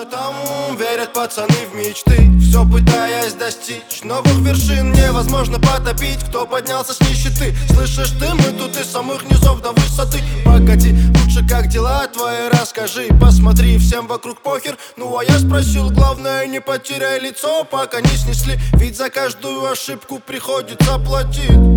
Где-то там верят пацаны в мечты, все пытаясь достичь новых вершин. Невозможно потопить, кто поднялся с нищеты. Слышишь ты, мы тут из самых низов до высоты. Погоди, лучше как дела твои расскажи. Посмотри, всем вокруг похер. Ну а я спросил, главное не потеряй лицо, пока не снесли. Ведь за каждую ошибку приходится платить.